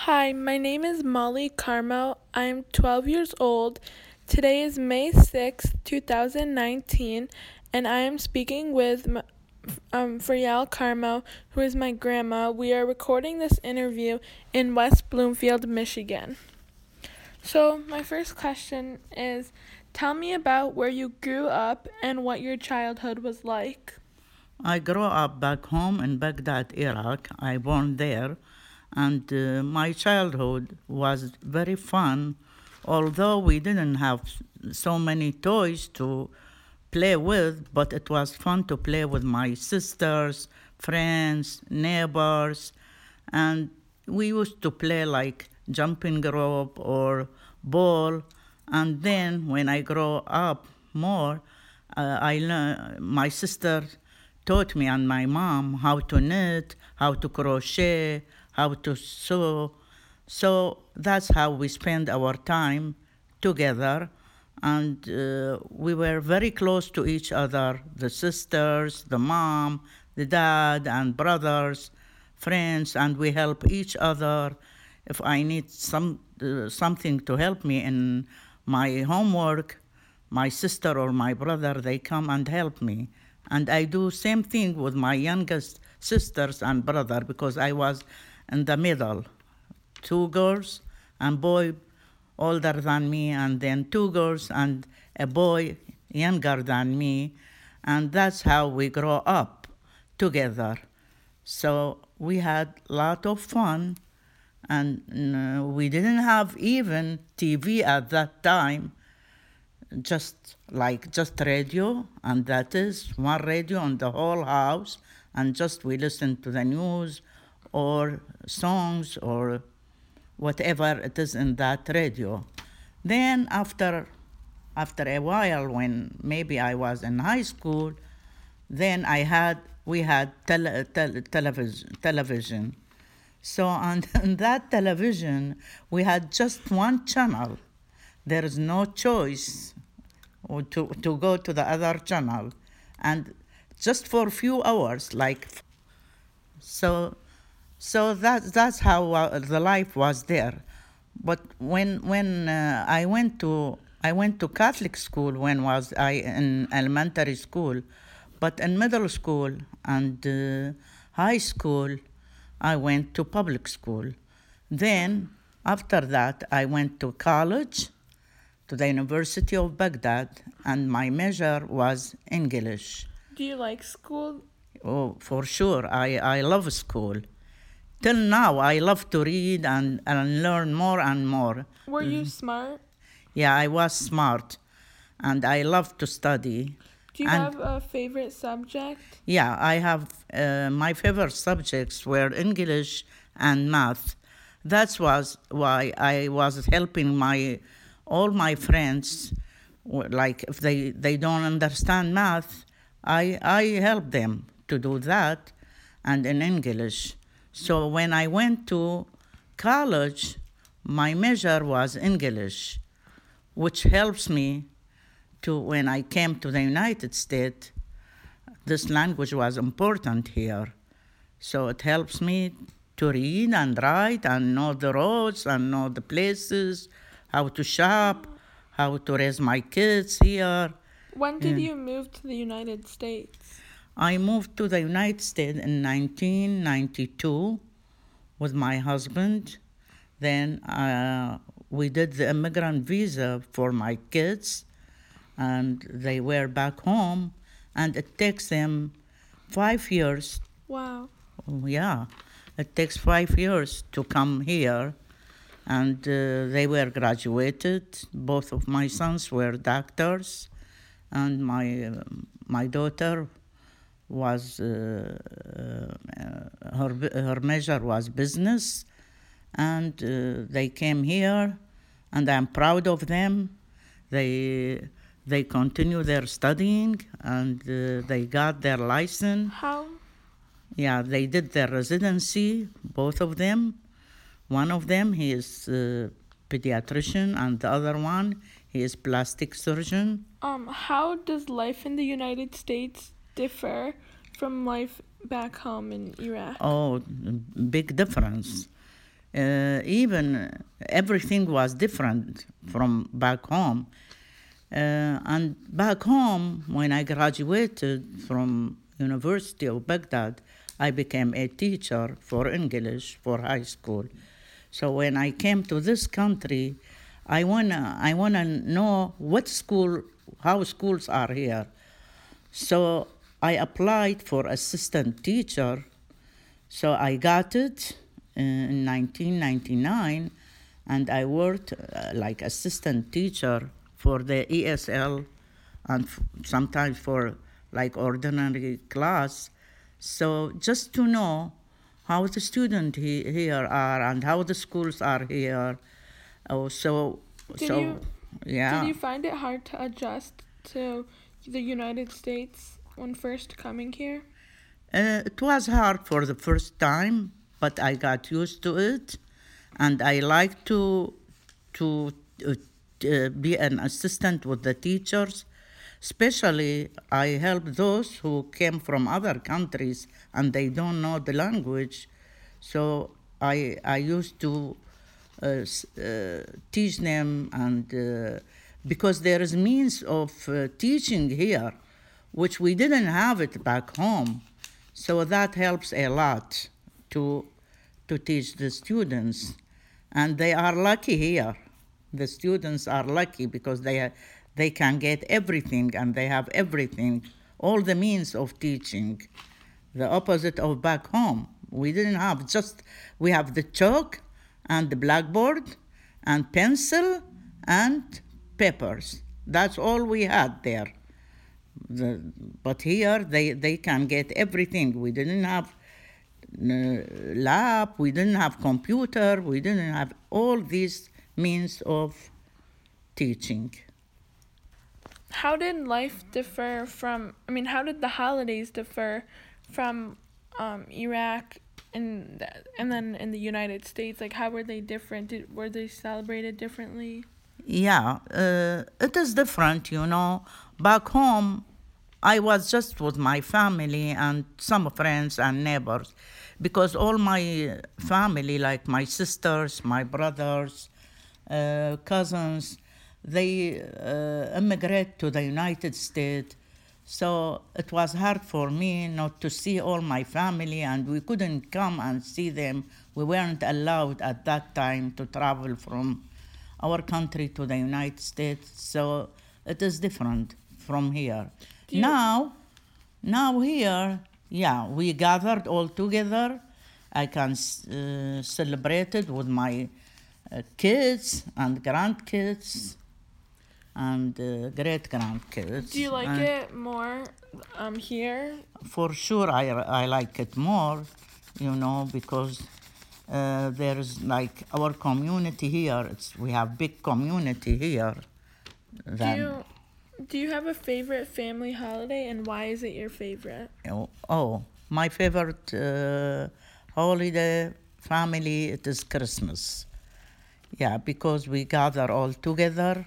Hi, my name is Molly Carmo. I'm 12 years old. Today is May 6th, 2019, and I am speaking with Friel Carmo, who is my grandma. We are recording this interview in West Bloomfield, Michigan. So, my first question is, tell me about where you grew up and what your childhood was like. I grew up back home in Baghdad, Iraq. I born there, and my childhood was very fun. Although we didn't have so many toys to play with, but it was fun to play with my sisters, friends, neighbors, and we used to play like jumping rope or ball. And then when I grow up more, my sister taught me and my mom how to knit, how to crochet, how to sew. So that's how we spend our time together. And we were very close to each other, the sisters, the mom, the dad, and brothers, friends, and we help each other. If I need something to help me in my homework, my sister or my brother, they come and help me. And I do same thing with my youngest sisters and brother because I was in the middle. Two girls and boy older than me, and then two girls and a boy younger than me. And that's how we grow up together. So we had a lot of fun, and we didn't have even TV at that time, just radio, and that is one radio in the whole house, and just we listen to the news or songs or whatever it is in that radio. Then after a while, when maybe I was in high school, then we had television. So on that television, we had just one channel. There is no choice to go to the other channel. And just for a few hours, so that's how the life was there. But when I went to Catholic school when was I in elementary school, but in middle school and high school I went to public school. Then after that I went to college, to the University of Baghdad, and my major was English. Do you like school? Oh, for sure. I love school. Till now, I love to read and learn more and more. Were you smart? Yeah, I was smart, and I love to study. Do you have a favorite subject? Yeah, I have my favorite subjects were English and math. That was why I was helping all my friends. Like if they don't understand math, I help them to do that, and in English. So when I went to college, my major was English, which helps me to when I came to the United States. This language was important here. So it helps me to read and write and know the roads and know the places, how to shop, how to raise my kids here. When did you move to the United States? I moved to the United States in 1992 with my husband. Then we did the immigrant visa for my kids, and they were back home, and it takes them 5 years. Wow. Yeah, it takes 5 years to come here, and they were graduated. Both of my sons were doctors, and my daughter was her major was business, and they came here, and I'm proud of them. They continue their studying, and they got their license. How? Yeah, they did their residency, both of them. One of them, he is pediatrician, and the other one, he is plastic surgeon. How does life in the United States differ from life back home in Iraq? Oh, big difference. Even everything was different from back home. And back home, when I graduated from University of Baghdad, I became a teacher for English for high school. So when I came to this country, I wanna know what school, how schools are here. So I applied for assistant teacher. So I got it in 1999, and I worked like assistant teacher for the ESL and sometimes for like ordinary class. So just to know how the students here are and how the schools are here. Oh, so Did so you yeah. did you find it hard to adjust to the United States when first coming here? It was hard for the first time, but I got used to it, and I like to be an assistant with the teachers. Especially, I help those who came from other countries and they don't know the language. So I used to teach them, and because there is means of teaching here, which we didn't have it back home. So that helps a lot to teach the students, and they are lucky here. The students are lucky because they can get everything and they have everything, all the means of teaching. The opposite of back home, we didn't have we have the chalk and the blackboard and pencil and papers. That's all we had there. But here they can get everything. We didn't have lab, we didn't have computer, we didn't have all these means of teaching. How did life differ from, how did the holidays differ from Iraq and then in the United States? Like, how were they different? Were they celebrated differently? Yeah, it is different, you know. Back home, I was just with my family and some friends and neighbors, because all my family, like my sisters, my brothers, cousins, they immigrate to the United States. So it was hard for me not to see all my family, and we couldn't come and see them. We weren't allowed at that time to travel from our country to the United States. So it is different from here. Now here, yeah, we gathered all together. I can celebrate it with my kids and grandkids and great grandkids. Do you like it more here? For sure, I like it more, you know, because there is like our community here. We have big community here. Do you have a favorite family holiday, and why is it your favorite? My favorite holiday family, it is Christmas. Yeah, because we gather all together,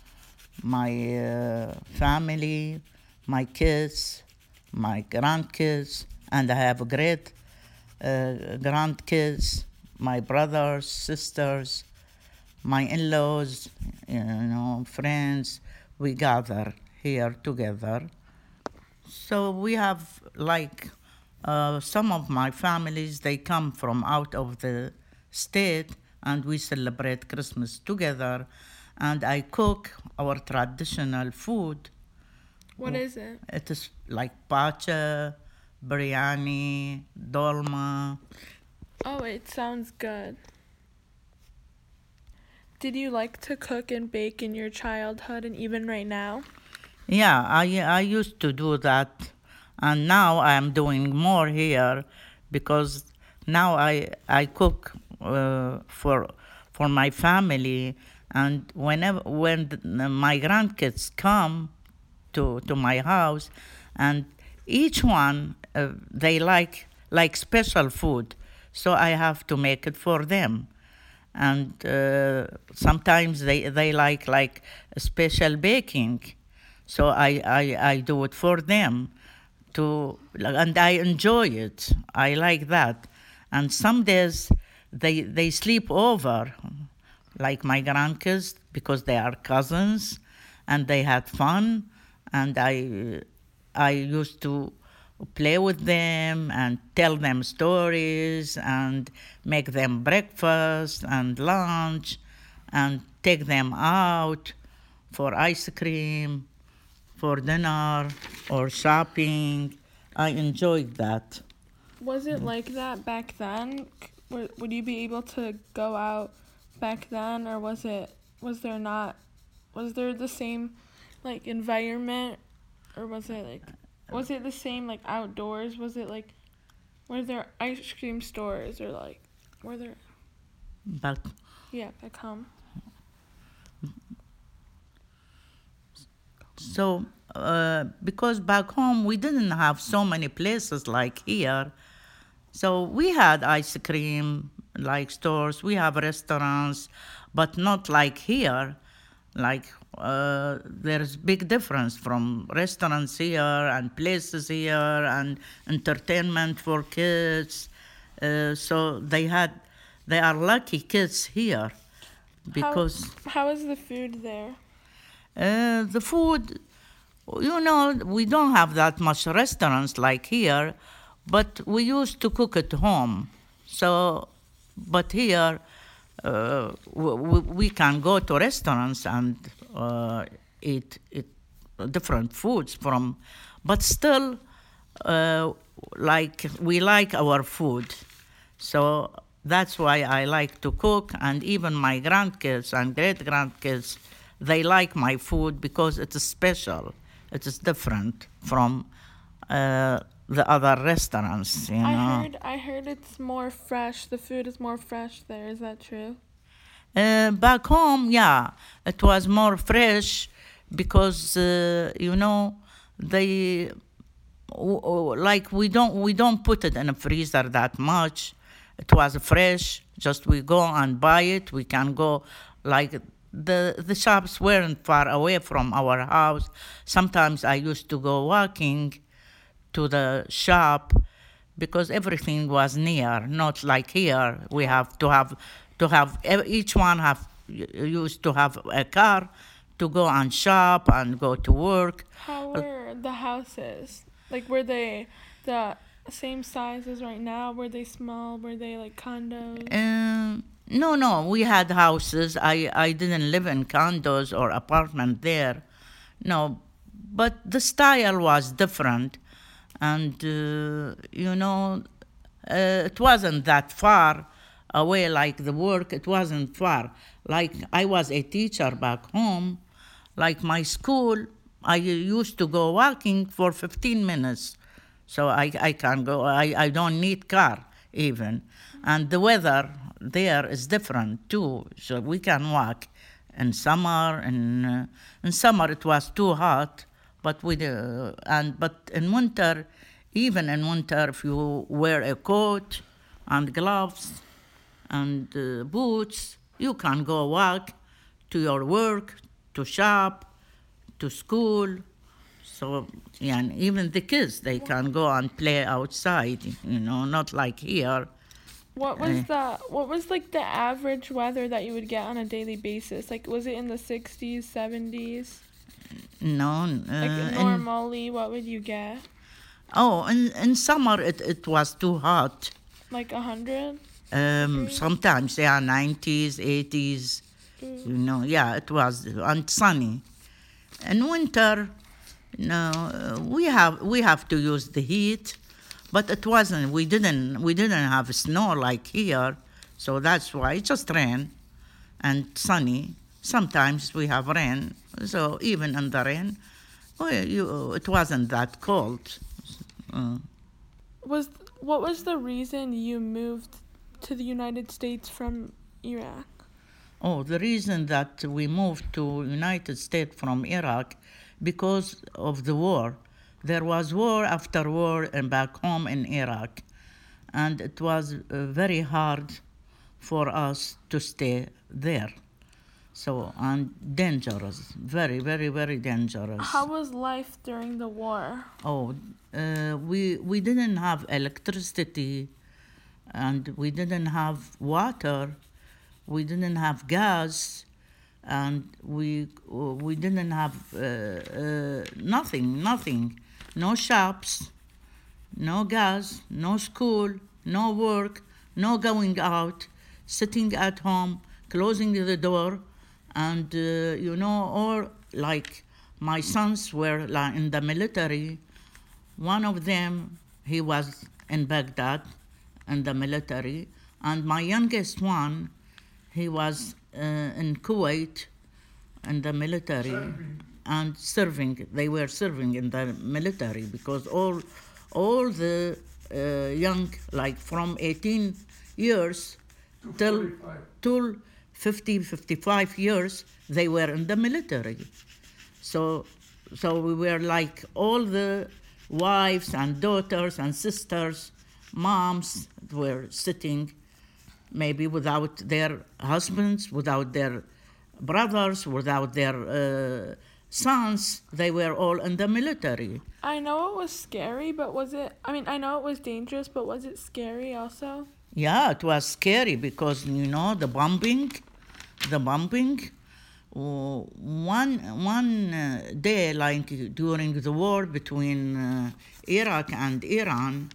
my family, my kids, my grandkids, and I have great grandkids, my brothers, sisters, my in-laws, you know, friends. We gather here together. So we have like some of my families, they come from out of the state, and we celebrate Christmas together. And I cook our traditional food. What is it? It is like pacha, biryani, dolma. Oh, it sounds good. Did you like to cook and bake in your childhood and even right now? Yeah, I used to do that, and now I am doing more here, because now I cook for my family, and when my grandkids come to my house, and each one they like special food, so I have to make it for them. And sometimes they like special baking, so I do it for them and I enjoy it. I like that. And some days they sleep over, like my grandkids, because they are cousins, and they had fun, and I used to play with them and tell them stories and make them breakfast and lunch and take them out for ice cream, for dinner or shopping. I enjoyed that. Was it like that back then? Would you be able to go out back then, or was there the same like environment, or was it the same like outdoors? Were there ice cream stores, or like were there But back home? so because back home we didn't have so many places like here. So we had ice cream like stores, we have restaurants, but not like here. Like there's big difference from restaurants here and places here and entertainment for kids. So they are lucky kids here because How is the food there? the food, we don't have that much restaurants like here, but we used to cook at home. So, but here we can go to restaurants and eat different foods from, but still, like we like our food. So that's why I like to cook, and even my grandkids and great grandkids, they like my food because it is special. It is different from the other restaurants, I heard it's more fresh. The food is more fresh there. Is that true? Back home, yeah, it was more fresh because they like we don't put it in a freezer that much. It was fresh. Just we go and buy it. We can go like the shops weren't far away from our house. Sometimes I used to go walking to the shop because everything was near, not like here. We have to have each one used to have a car to go and shop and go to work. How were the houses? Like, were they the same size as right now? Were they small? Were they like condos? No, we had houses. I didn't live in condos or apartment there. No, but the style was different. And, it wasn't that far away like the work. It wasn't far. Like I was a teacher back home. Like my school, I used to go walking for 15 minutes. So I can go. I don't need car even. And the weather there is different too. So we can walk in summer. In summer it was too hot. But but in winter, even in winter, if you wear a coat and gloves and boots, you can go walk to your work, to shop, to school. So, yeah, and even the kids, they can go and play outside, not like here. What was like the average weather that you would get on a daily basis? Like, was it in the 60s, 70s? No. Like normally, what would you get? In summer it was too hot. Like 100? Sometimes, yeah, 90s, 80s. Yeah, it was, and sunny. In winter, we have to use the heat, but it wasn't. We didn't have snow like here, so that's why it just rain and sunny. Sometimes we have rain, so even in the rain, it wasn't that cold. What was the reason you moved to the United States from Iraq? The reason that we moved to United States from Iraq because of the war. There was war after war and back home in Iraq, and it was very hard for us to stay there. So, and dangerous, very, very, very dangerous. How was life during the war? We didn't have electricity and we didn't have water, we didn't have gas, and we didn't have nothing, no shops, no gas, no school, no work, no going out, sitting at home, closing the door, and or like my sons were like in the military. One of them, he was in Baghdad in the military, and my youngest one, he was in Kuwait in the military and serving. They were serving in the military because all the young, like from 18 years till 50, 55 years, they were in the military. So we were like all the wives and daughters and sisters, moms were sitting maybe without their husbands, without their brothers, without their sons. They were all in the military. I know it was scary, but was it, I know it was dangerous, but was it scary also? Yeah, it was scary because, the bombing. One day, like during the war between Iraq and Iran,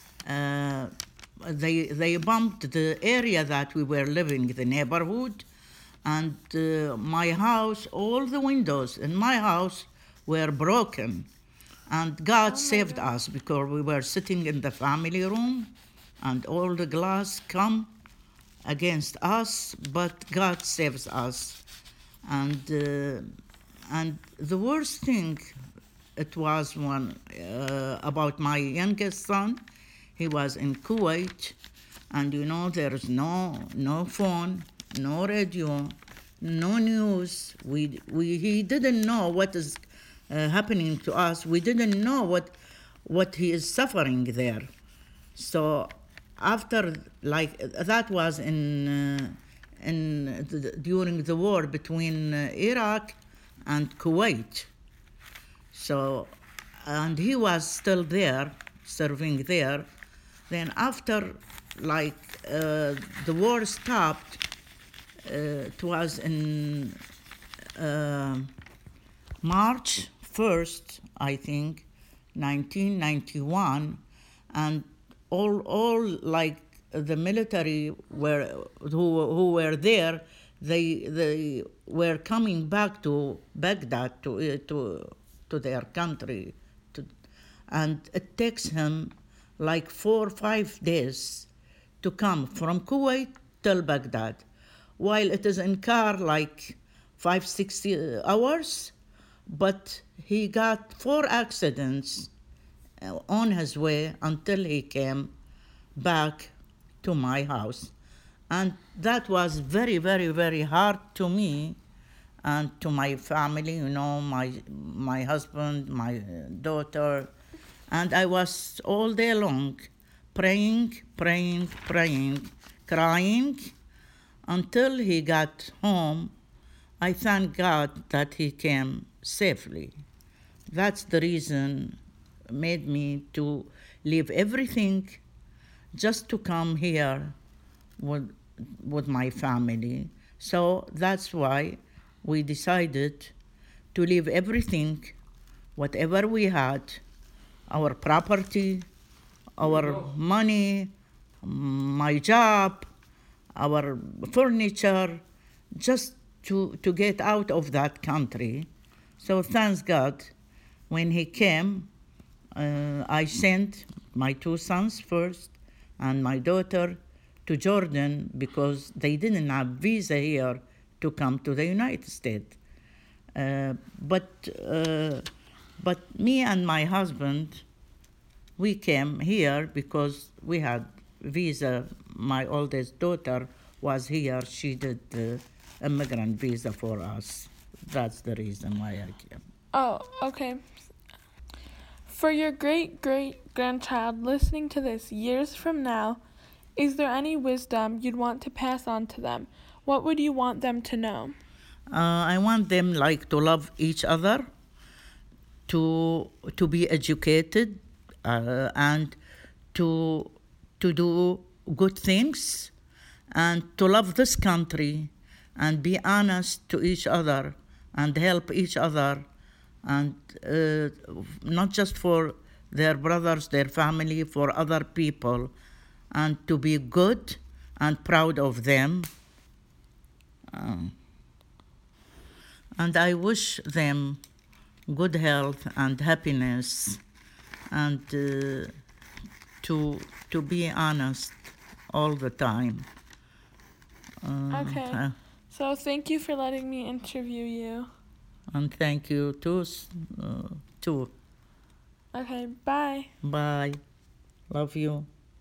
they bombed the area that we were living, the neighborhood, and my house, all the windows in my house were broken. And God saved us because we were sitting in the family room and all the glass come against us, but God saves us. And the worst thing, it was one about my youngest son. He was in Kuwait, and there is no phone, no radio, no news. He didn't know what is happening to us. We didn't know what he is suffering there. So after, like, that was during the war between Iraq and Kuwait. So, and he was still there, serving there. Then after, like, the war stopped, it was in March 1st, I think, 1991, and all like the military who were there, they were coming back to Baghdad to their country, and it takes him like 4 or 5 days to come from Kuwait till Baghdad, while it is in car like 5-6 hours. But he got 4 accidents on his way until he came back to my house. And that was very, very, very hard to me and to my family, my husband, my daughter. And I was all day long praying, crying, until he got home. I thank God that he came safely. That's the reason made me to leave everything just to come here with my family. So that's why we decided to leave everything, whatever we had, our property, our money, my job, our furniture, just to get out of that country. So thanks God, when he came, I sent my 2 sons first and my daughter to Jordan because they didn't have visa here to come to the United States. But me and my husband, we came here because we had visa. My oldest daughter was here. She did the immigrant visa for us. That's the reason why I came. Oh, okay. For your great-great-grandchild listening to this years from now, is there any wisdom you'd want to pass on to them? What would you want them to know? I want them to love each other, to be educated, and to do good things and to love this country and be honest to each other and help each other and not just for their brothers, their family, for other people, and to be good and proud of them. And I wish them good health and happiness and to be honest all the time. Okay. So thank you for letting me interview you. And thank you too. Too. Okay, bye. Bye. Love you.